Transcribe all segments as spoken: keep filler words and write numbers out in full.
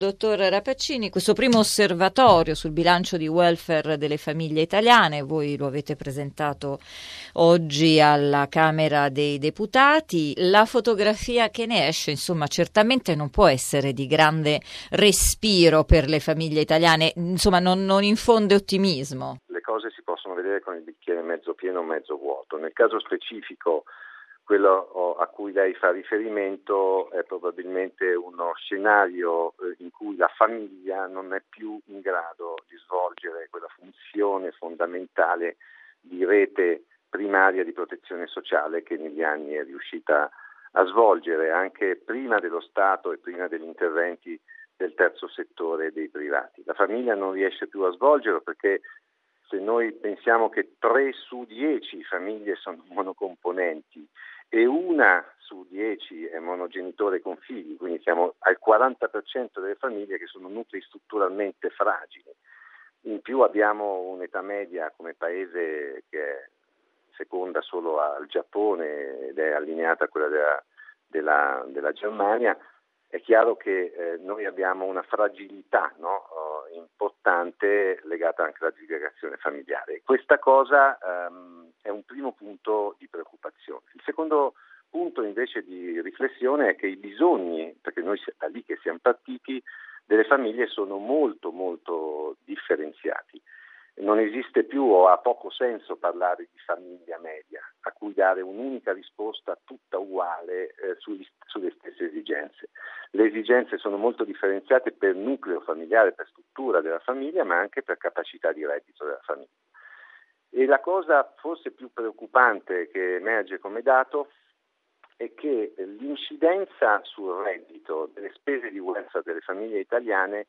Dottor Rapaccini, questo primo osservatorio sul bilancio di welfare delle famiglie italiane, voi lo avete presentato oggi alla Camera dei Deputati. La fotografia che ne esce, insomma, certamente non può essere di grande respiro per le famiglie italiane, insomma, non, non infonde ottimismo. Le cose si possono vedere con il bicchiere mezzo pieno o mezzo vuoto. Nel caso specifico, quello a cui lei fa riferimento è probabilmente uno scenario in cui la famiglia non è più in grado di svolgere quella funzione fondamentale di rete primaria di protezione sociale che negli anni è riuscita a svolgere anche prima dello Stato e prima degli interventi del terzo settore e dei privati. La famiglia non riesce più a svolgerlo perché se noi pensiamo che tre su dieci famiglie sono monocomponenti e una su dieci è monogenitore con figli, quindi siamo al quaranta per cento delle famiglie che sono nuclei strutturalmente fragili. In più abbiamo un'età media come paese che è seconda solo al Giappone ed è allineata a quella della, della, della Germania. È chiaro che eh, noi abbiamo una fragilità, no, oh, importante legata anche alla divulgazione familiare. Questa cosa ehm, è un primo punto di preoccupazione. Il secondo punto invece di riflessione è che i bisogni, perché noi da lì che siamo partiti, delle famiglie sono molto molto differenziati. Non esiste più o ha poco senso parlare di famiglia media, a cui dare un'unica risposta tutta uguale eh, sugli, sulle stesse esigenze. Le esigenze sono molto differenziate per nucleo familiare, per struttura della famiglia, ma anche per capacità di reddito della famiglia. E la cosa forse più preoccupante che emerge come dato è che l'incidenza sul reddito delle spese di welfare delle famiglie italiane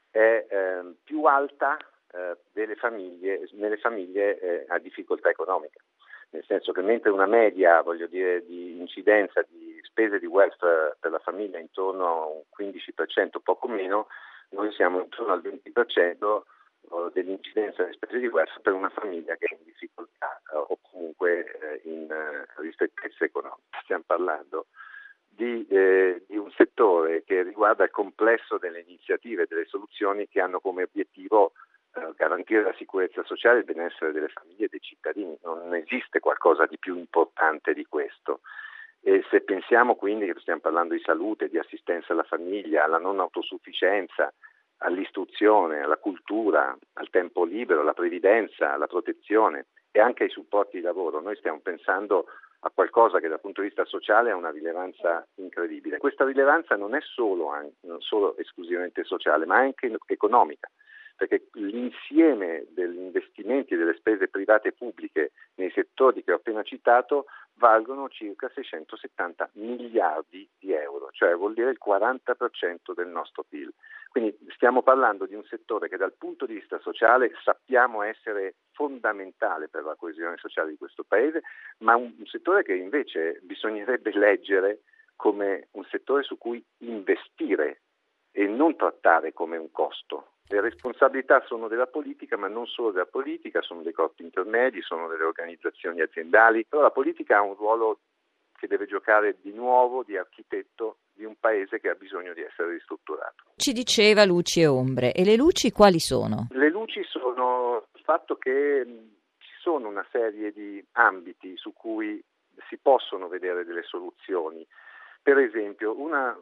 è eh, più alta eh, delle famiglie, nelle famiglie eh, a difficoltà economica. Nel senso che mentre una media, voglio dire, di incidenza di spese di welfare per la famiglia è intorno a un quindici per cento, poco meno, noi siamo intorno al venti per cento dell'incidenza delle spese di welfare per una famiglia che è in difficoltà eh, o comunque eh, in eh, ristrettezza economica. Stiamo parlando di, eh, di un settore che riguarda il complesso delle iniziative e delle soluzioni che hanno come obiettivo eh, garantire la sicurezza sociale e il benessere delle famiglie e dei cittadini. Non esiste qualcosa di più importante di questo. E se pensiamo quindi che stiamo parlando di salute, di assistenza alla famiglia, alla non autosufficienza, all'istruzione, alla cultura, al tempo libero, alla previdenza, alla protezione e anche ai supporti di lavoro, noi stiamo pensando a qualcosa che dal punto di vista sociale ha una rilevanza incredibile. Questa rilevanza non è solo, non solo esclusivamente sociale, ma anche economica, perché l'insieme degli investimenti e delle spese private e pubbliche nei settori che ho appena citato valgono circa seicentosettanta miliardi di euro, cioè vuol dire il quaranta per cento del nostro P I L. Quindi stiamo parlando di un settore che dal punto di vista sociale sappiamo essere fondamentale per la coesione sociale di questo Paese, ma un, un settore che invece bisognerebbe leggere come un settore su cui investire e non trattare come un costo. Le responsabilità sono della politica, ma non solo della politica, sono dei corpi intermedi, sono delle organizzazioni aziendali, però la politica ha un ruolo che deve giocare di nuovo di architetto di un paese che ha bisogno di essere ristrutturato. Ci diceva luci e ombre, e le luci quali sono? Le luci sono il fatto che ci sono una serie di ambiti su cui si possono vedere delle soluzioni. Per esempio, una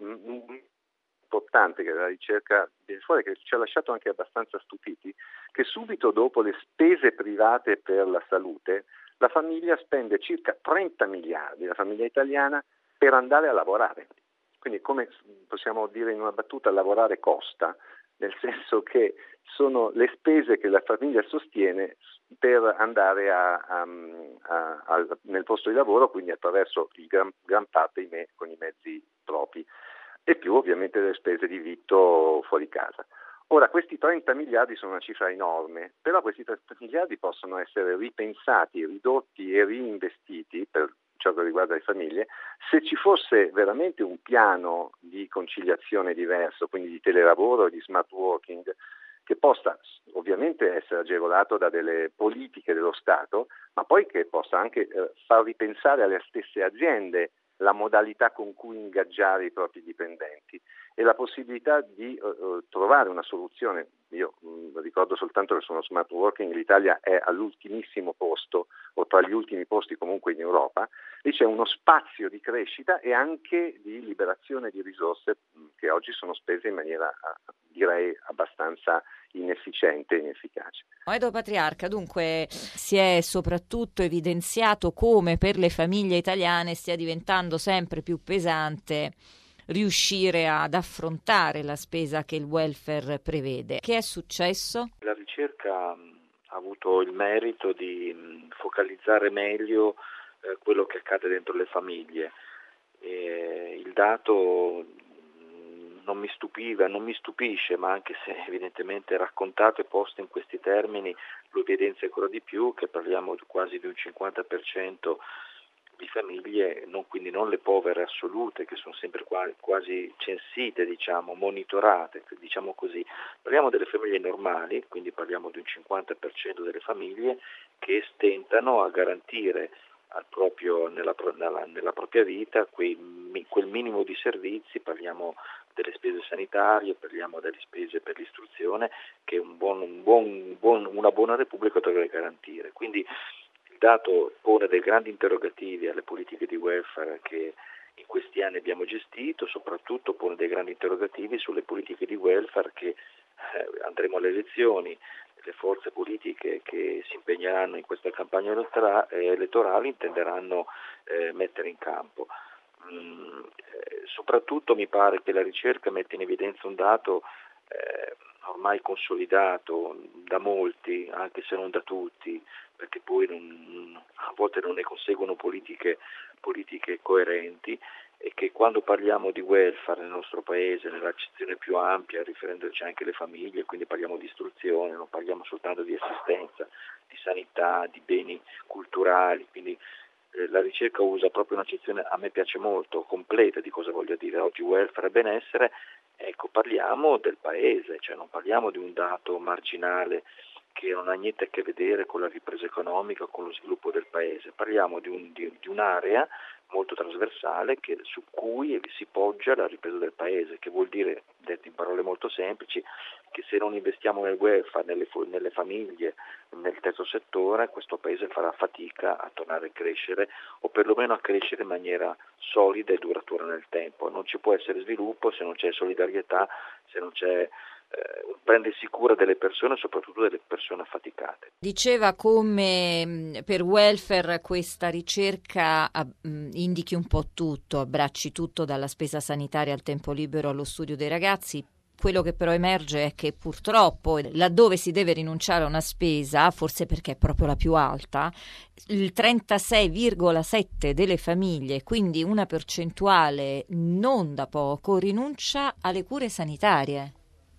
importante che la ricerca viene fuori, che ci ha lasciato anche abbastanza stupiti, che subito dopo le spese private per la salute la famiglia spende circa trenta miliardi, la famiglia italiana, per andare a lavorare. Quindi, come possiamo dire in una battuta, lavorare costa, nel senso che sono le spese che la famiglia sostiene per andare a, a, a, a, nel posto di lavoro, quindi attraverso il gran, gran parte i me, con i mezzi propri, e più ovviamente le spese di vitto fuori casa. Ora, questi trenta miliardi sono una cifra enorme, però questi trenta miliardi possono essere ripensati, ridotti e reinvestiti per ciò che riguarda le famiglie, se ci fosse veramente un piano di conciliazione diverso, quindi di telelavoro e di smart working, che possa ovviamente essere agevolato da delle politiche dello Stato, ma poi che possa anche eh, far ripensare alle stesse aziende la modalità con cui ingaggiare i propri dipendenti e la possibilità di uh, trovare una soluzione. Io mh, ricordo soltanto che sono smart working, l'Italia è all'ultimissimo posto o tra gli ultimi posti comunque in Europa. Lì c'è uno spazio di crescita e anche di liberazione di risorse mh, che oggi sono spese in maniera uh, direi abbastanza inefficiente e inefficace. Edo Patriarca, dunque si è soprattutto evidenziato come per le famiglie italiane stia diventando sempre più pesante riuscire ad affrontare la spesa che il welfare prevede. Che è successo? La ricerca ha avuto il merito di focalizzare meglio eh, quello che accade dentro le famiglie. E il dato non mi stupiva, non mi stupisce, ma anche se evidentemente raccontato e posto in questi termini lo evidenzia ancora di più, che parliamo quasi di un cinquanta per cento di famiglie, non, quindi non le povere assolute, che sono sempre quasi, quasi censite, diciamo, monitorate, diciamo così. Parliamo delle famiglie normali, quindi parliamo di un cinquanta per cento delle famiglie che stentano a garantire al proprio, nella, nella, nella propria vita quei, quel minimo di servizi, parliamo delle spese sanitarie, parliamo delle spese per l'istruzione che un buon, un buon, un buon, una buona Repubblica dovrebbe garantire. Quindi il dato pone dei grandi interrogativi alle politiche di welfare che in questi anni abbiamo gestito, soprattutto pone dei grandi interrogativi sulle politiche di welfare che eh, andremo alle elezioni, le forze politiche che si impegneranno in questa campagna elettorale intenderanno eh, mettere in campo. Mm, eh, soprattutto mi pare che la ricerca mette in evidenza un dato eh, ormai consolidato da molti, anche se non da tutti, perché poi non, a volte non ne conseguono politiche, politiche coerenti, e che quando parliamo di welfare nel nostro paese, nell'accezione più ampia, riferendoci anche alle famiglie, quindi parliamo di istruzione, non parliamo soltanto di assistenza, di sanità, di beni culturali, quindi eh, la ricerca usa proprio un'accezione, a me piace molto, completa di cosa voglio dire oggi welfare e benessere. Ecco, parliamo del paese, cioè non parliamo di un dato marginale che non ha niente a che vedere con la ripresa economica o con lo sviluppo del paese, parliamo di, un, di, di un'area molto trasversale che, su cui si poggia la ripresa del paese, che vuol dire, detto in parole molto semplici, che se non investiamo nel welfare, nelle, nelle famiglie, nel terzo settore, questo paese farà fatica a tornare a crescere o perlomeno a crescere in maniera solida e duratura nel tempo. Non ci può essere sviluppo se non c'è solidarietà, se non c'è eh, prendersi cura delle persone, soprattutto delle persone affaticate. Diceva come per welfare questa ricerca mh, indichi un po' tutto, abbracci tutto dalla spesa sanitaria al tempo libero allo studio dei ragazzi. Quello che però emerge è che purtroppo laddove si deve rinunciare a una spesa, forse perché è proprio la più alta, il trentasei virgola sette delle famiglie, quindi una percentuale non da poco, rinuncia alle cure sanitarie.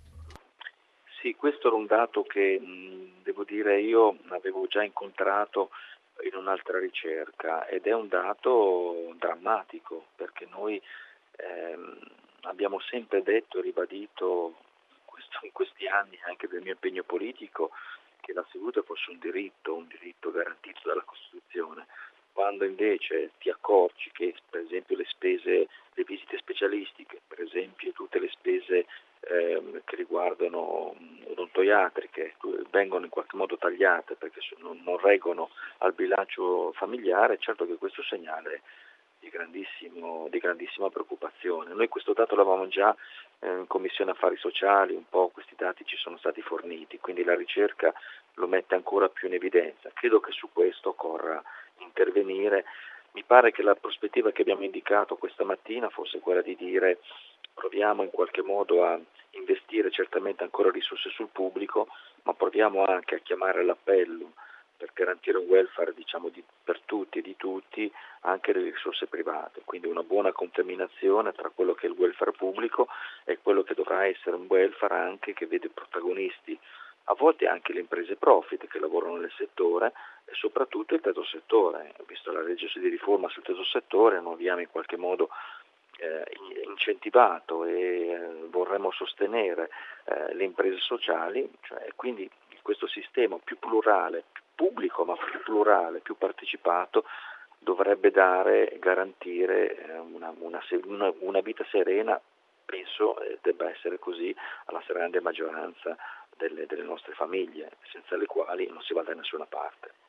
Sì, questo era un dato che mh, devo dire io avevo già incontrato in un'altra ricerca ed è un dato drammatico, perché noi ehm, abbiamo sempre detto e ribadito questo, in questi anni anche del mio impegno politico che la salute fosse un diritto, un diritto garantito dalla Costituzione. Quando invece ti accorgi che per esempio le spese, le visite specialistiche, per esempio tutte le spese ehm, che riguardano odontoiatriche vengono in qualche modo tagliate perché non, non reggono al bilancio familiare, certo che questo segnale di, grandissimo, di grandissima preoccupazione. Noi questo dato l'avevamo già eh, in Commissione Affari Sociali, un po' questi dati ci sono stati forniti, quindi la ricerca lo mette ancora più in evidenza. Credo che su questo occorra intervenire. Mi pare che la prospettiva che abbiamo indicato questa mattina fosse quella di dire proviamo in qualche modo a investire certamente ancora risorse sul pubblico, ma proviamo anche a chiamare all'appello per garantire un welfare diciamo di, per tutti e di tutti anche le risorse private, quindi una buona contaminazione tra quello che è il welfare pubblico e quello che dovrà essere un welfare anche che vede protagonisti a volte anche le imprese profit che lavorano nel settore e soprattutto il terzo settore. Visto la legge di riforma sul terzo settore, noi abbiamo in qualche modo eh, incentivato e eh, vorremmo sostenere eh, le imprese sociali, cioè, quindi questo sistema più plurale, più pubblico ma più plurale, più partecipato, dovrebbe dare, garantire eh, una, una, una, una vita serena penso eh, debba essere così alla stragrande maggioranza delle, delle nostre famiglie, senza le quali non si va da nessuna parte.